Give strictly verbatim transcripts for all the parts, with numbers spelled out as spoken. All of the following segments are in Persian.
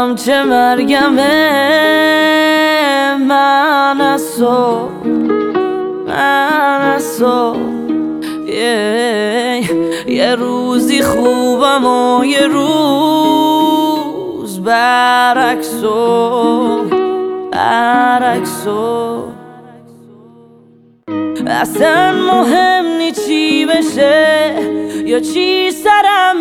نمیدونم چه مرگمه، من از تو، من از تو یه, یه روزی خوبم و یه روز برعکسو، برعکسو. اصلا مهم نی چی بشه یا چی سرم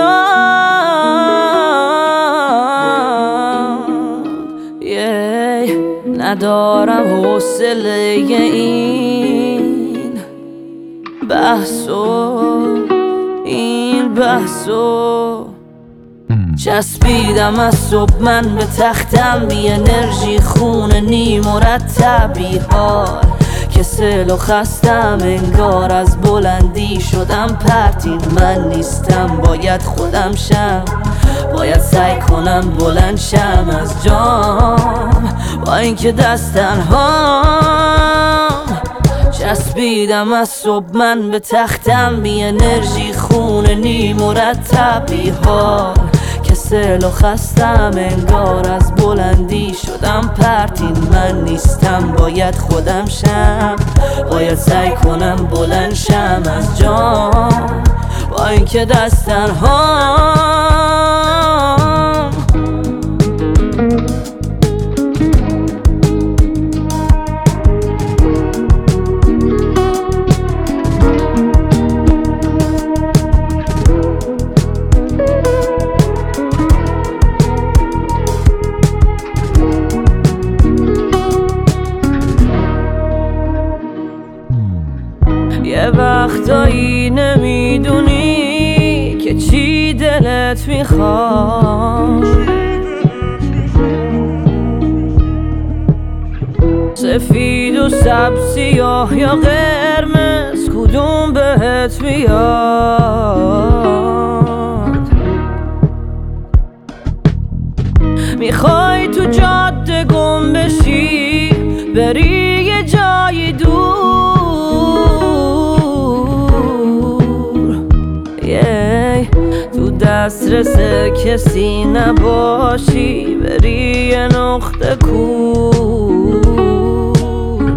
میاد، yeah. ندارم حوصله این بحثو، این بحثو. چسبیدم از صبح من به تختم، بی انرژی خونه نی مرتب، بی حال کسل و خستم، انگار از بلندی شدم پرتین. من نیستم باید خودم شم، باید سعی کنم بلند شم از جام، با اینکه دست تنهام. چسبیدم از صبح من به تختم، بی انرژی خونه نی مرتب، بی حال کسل و خستم، انگار از بلندی شدم پرتین. من نیستم باید خودم شم، باید سعی کنم بلند شم از جام، با اینکه دست تنهام. یه وقتایی نمیدونی که چی دلت میخواد، سفید و سبز، سیاه یا قرمز، کدوم بهت میاد؟ میخوای تو جاده گم بشی، بری یه جای دور، تو دسترس کسی نباشی، بری یه نقطه کور.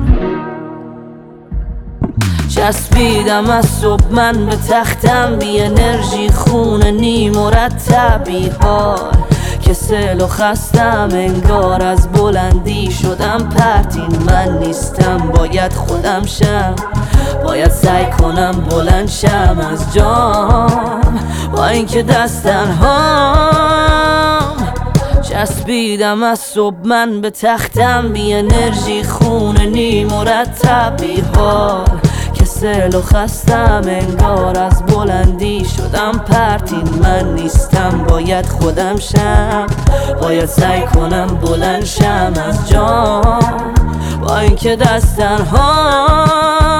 چسبیدم از صبح من به تختم، بی انرژی خونه نی مرتب، بی حال کسل و خستم، انگار از بلندی شدم پرتین. من نیستم باید خودم شم، باید سعی کنم بلند شم از جام، با اینکه دست تنهام. چسبیدم از صبح من به تختم، بی انرژی خونه نی مرتب، بی حال کسل و خستم، انگار از بلندی شدم پرتین. من نیستم باید خودم شم، باید سعی کنم بلند شم از جام، با اینکه دست تنهام.